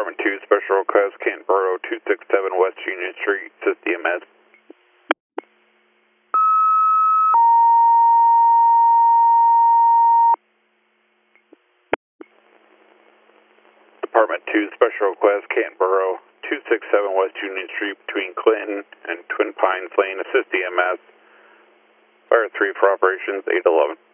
Department 2, Special Request, Canton Borough, 267 West Union Street, assist EMS. Department 2, Special Request, Canton Borough, 267 West Union Street, between Clinton and Twin Pines Lane, assist EMS. Fire 3 for operations, 811.